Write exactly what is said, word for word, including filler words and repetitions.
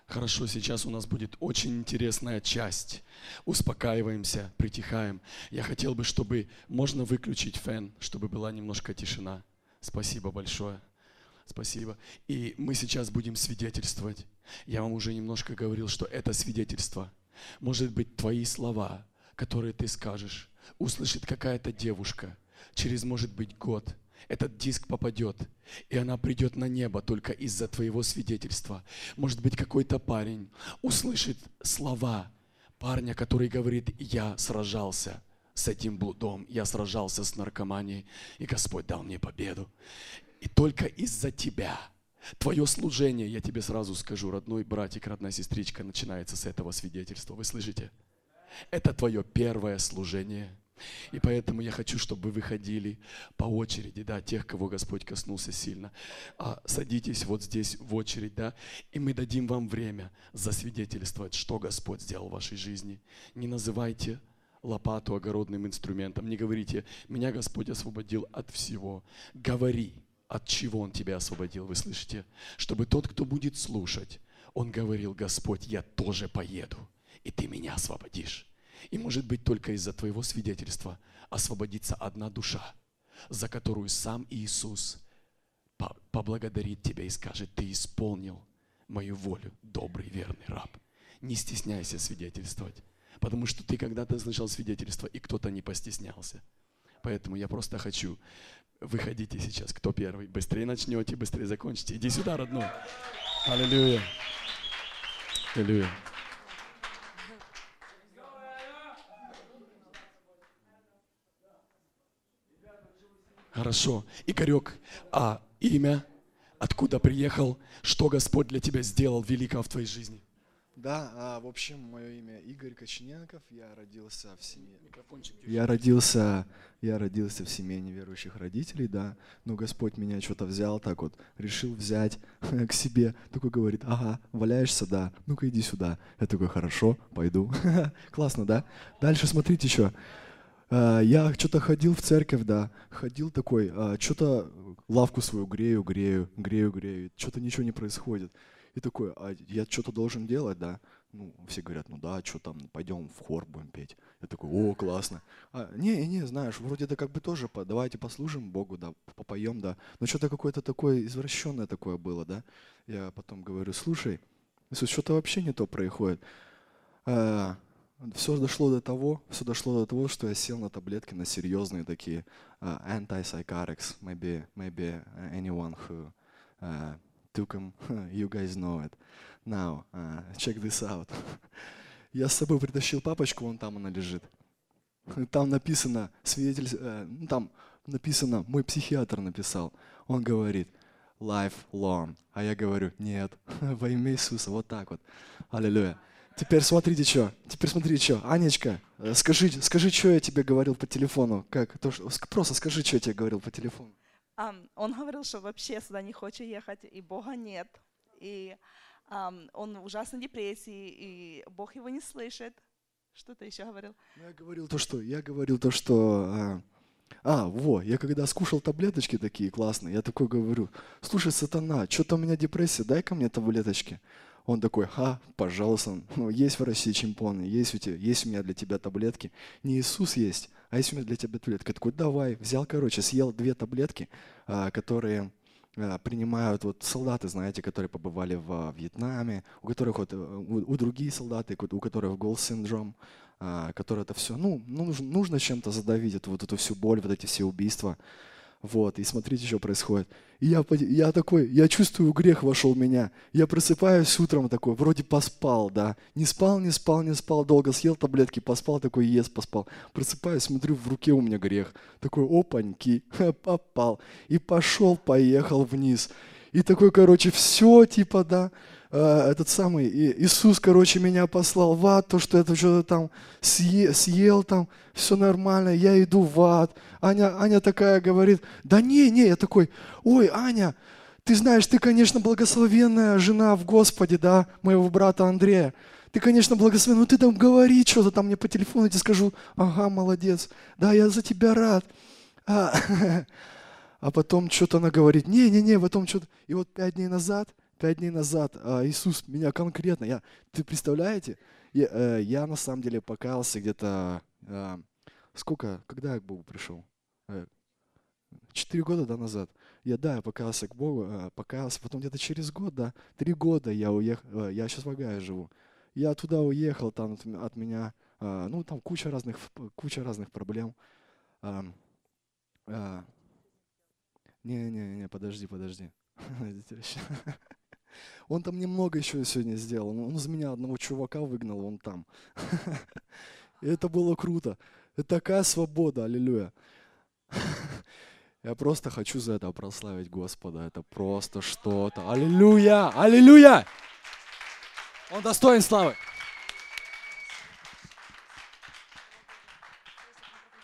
Хорошо, сейчас у нас будет очень интересная часть. Успокаиваемся, притихаем. Я хотел бы, чтобы можно выключить фен, чтобы была немножко тишина. Спасибо большое. Спасибо. И мы сейчас будем свидетельствовать. Я вам уже немножко говорил, что это свидетельство. Может быть, твои слова, которые ты скажешь, услышит какая-то девушка через, может быть, год. Этот диск попадет, и она придет на небо только из-за твоего свидетельства. Может быть, какой-то парень услышит слова парня, который говорит: я сражался с этим блудом, я сражался с наркоманией, и Господь дал мне победу. И только из-за тебя, твое служение, я тебе сразу скажу, родной братик, родная сестричка, начинается с этого свидетельства. Вы слышите? Это твое первое служение. И поэтому я хочу, чтобы вы выходили по очереди, да, тех, кого Господь коснулся сильно. А, садитесь вот здесь в очередь, да, и мы дадим вам время засвидетельствовать, что Господь сделал в вашей жизни. Не называйте лопату огородным инструментом, не говорите: меня Господь освободил от всего. Говори, от чего Он тебя освободил, вы слышите? Чтобы тот, кто будет слушать, он говорил: Господь, я тоже поеду, и ты меня освободишь. И может быть, только из-за твоего свидетельства освободится одна душа, за которую сам Иисус поблагодарит тебя и скажет: ты исполнил мою волю, добрый, верный раб. Не стесняйся свидетельствовать, потому что ты когда-то слышал свидетельство, и кто-то не постеснялся. Поэтому я просто хочу, выходите сейчас, кто первый, быстрее начнете, быстрее закончите. Иди сюда, родной. Аллилуйя. Аллилуйя. Хорошо. Игорек, а имя, откуда приехал, что Господь для тебя сделал великого в твоей жизни? Да, а, в общем, мое имя Игорь Кочененков, я родился в семье. Я родился, я родился в семье неверующих родителей, да, но Господь меня что-то взял так вот, решил взять к себе, такой говорит: ага, валяешься, да, ну-ка иди сюда. Я такой: хорошо, пойду. Классно, да? Дальше смотрите еще. Я что-то ходил в церковь, да, ходил такой, что-то лавку свою грею, грею, грею, грею, что-то ничего не происходит. И такой: а я что-то должен делать, да? Ну, все говорят: ну да, что там, пойдем в хор будем петь. Я такой: о, классно. А, не, не, знаешь, вроде это как бы тоже, по, давайте послужим Богу, да, попоем, да. Но что-то какое-то такое извращенное такое было, да. Я потом говорю: слушай, Иисус, что-то вообще не то происходит. А, все дошло до того, все дошло до того, что я сел на таблетки, на серьезные такие uh, antipsychotics, maybe, maybe anyone who uh, took them, you guys know it. Now, uh, check this out. Я с собой притащил папочку, вон там она лежит. Там написано, свидетель, э, там написано, мой психиатр написал. Он говорит: lifelong. А я говорю: нет, во имя Иисуса, вот так вот. Аллилуйя. Теперь смотрите, что. Теперь смотрите, что. Анечка, скажи, скажи, что я тебе говорил по телефону. Как? То, что, просто скажи, что я тебе говорил по телефону. Um, он говорил, что вообще сюда не хочет ехать, и Бога нет. И um, он в ужасной депрессии, и Бог его не слышит. Что ты еще говорил? Я говорил то, что... Я говорил то, что... А, а, во, я когда скушал таблеточки такие классные, я такой говорю: слушай, сатана, что-то у меня депрессия, дай-ка мне таблеточки. Он такой: ха, пожалуйста, ну, есть в России чемпионы, есть у, тебя, есть у меня для тебя таблетки. Не Иисус есть, а есть у меня для тебя таблетки. Я такой: давай. Взял, короче, съел две таблетки, а, которые а, принимают вот солдаты, знаете, которые побывали в Вьетнаме, у которых вот, у, у другие солдаты, у которых голд-синдром, а, которые это все, ну, нужно, нужно чем-то задавить эту, вот эту всю боль, вот эти все убийства. Вот, и смотрите, что происходит. И я, я такой, я чувствую, грех вошел в меня. Я просыпаюсь утром такой, вроде поспал, да. Не спал, не спал, не спал, долго съел таблетки, поспал, такой, ес, поспал. Просыпаюсь, смотрю, в руке у меня грех. Такой: опаньки, попал. И пошел, поехал вниз. И такой, короче, все, типа, да. Этот самый Иисус, короче, меня послал в ад, то, что это что-то там съел, съел там, все нормально, я иду в ад. Аня, Аня такая говорит: да не, не, я такой: ой, Аня, ты знаешь, ты, конечно, благословенная жена в Господе, да, моего брата Андрея. Ты, конечно, благословенная, но ты там говори что-то там мне по телефону, я тебе скажу: ага, молодец, да, я за тебя рад. А, а потом что-то она говорит: не-не-не, потом что-то. И вот пять дней назад, пять дней назад а, Иисус меня конкретно, я, ты представляете, я, э, я на самом деле покаялся где-то, э, сколько, когда я к Богу пришел? Э, Четыре года, да, назад. Я, да, я покаялся к Богу, э, покаялся, потом где-то через год, да, три года я уехал, э, я сейчас в Огайо живу. Я туда уехал, там от, м- от меня, э, ну, там куча разных, ф- куча разных проблем. Ам, а, Не-не-не, подожди, подожди. Эти вещи. Он там немного еще сегодня сделал. Он он из меня одного чувака выгнал, он там. И это было круто. Это такая свобода, аллилуйя. Я просто хочу за это прославить Господа. Это просто что-то. Аллилуйя! Аллилуйя! Он достоин славы.